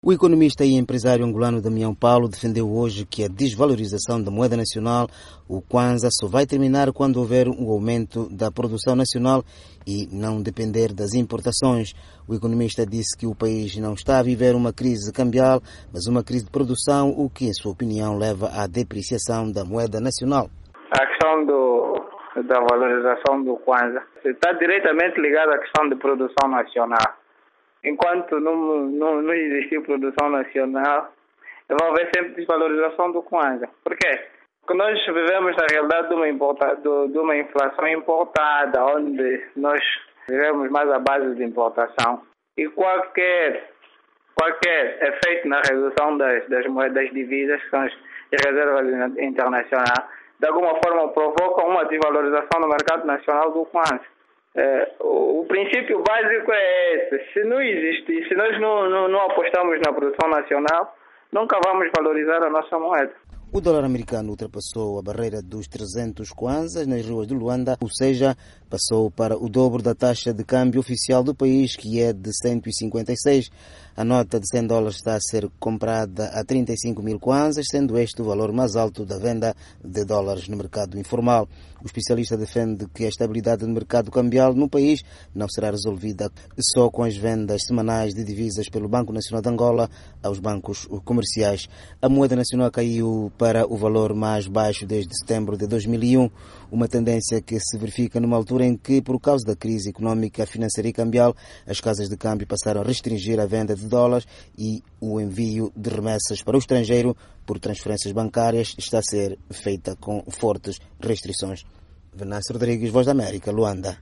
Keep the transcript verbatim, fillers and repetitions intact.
O economista e empresário angolano Damião Paulo defendeu hoje que a desvalorização da moeda nacional, o Kwanza, só vai terminar quando houver um aumento da produção nacional e não depender das importações. O economista disse que o país não está a viver uma crise cambial, mas uma crise de produção, o que, em sua opinião, leva à depreciação da moeda nacional. A questão do, da valorização do Kwanza está diretamente ligada à questão de produção nacional. Enquanto não, não, não existir produção nacional, vai haver sempre desvalorização do Kwanza. Por quê? Porque nós vivemos na realidade de uma, importa, de, de uma inflação importada, onde nós vivemos mais à base de importação. E qualquer, qualquer efeito na redução das, das moedas divisas, que são as reservas internacionais, de alguma forma provoca uma desvalorização no mercado nacional do Kwanza. É, o, o princípio básico é esse. Se não existe, se nós não, não, não apostamos na produção nacional, nunca vamos valorizar a nossa moeda. O dólar americano ultrapassou a barreira dos trezentos kwanzas nas ruas de Luanda, ou seja, passou para o dobro da taxa de câmbio oficial do país, que é de cento e cinquenta e seis. A nota de cem dólares está a ser comprada a trinta e cinco mil kwanzas, sendo este o valor mais alto da venda de dólares no mercado informal. O especialista defende que a estabilidade do mercado cambial no país não será resolvida só com as vendas semanais de divisas pelo Banco Nacional de Angola aos bancos comerciais. A moeda nacional caiu para o valor mais baixo desde setembro de dois mil e um, uma tendência que se verifica numa altura em que, por causa da crise económica, financeira e cambial, as casas de câmbio passaram a restringir a venda de dólares e o envio de remessas para o estrangeiro por transferências bancárias está a ser feita com fortes restrições. Venâncio Rodrigues, Voz da América, Luanda.